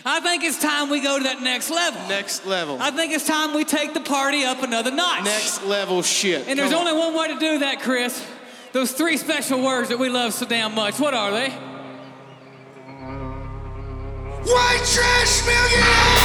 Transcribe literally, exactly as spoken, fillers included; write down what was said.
I think it's time we go to that next level. Next level. I think it's time we take the party up another notch. Next level shit. And there's only one way to do that, Chris. Those three special words that we love so damn much. What are they? White trash million!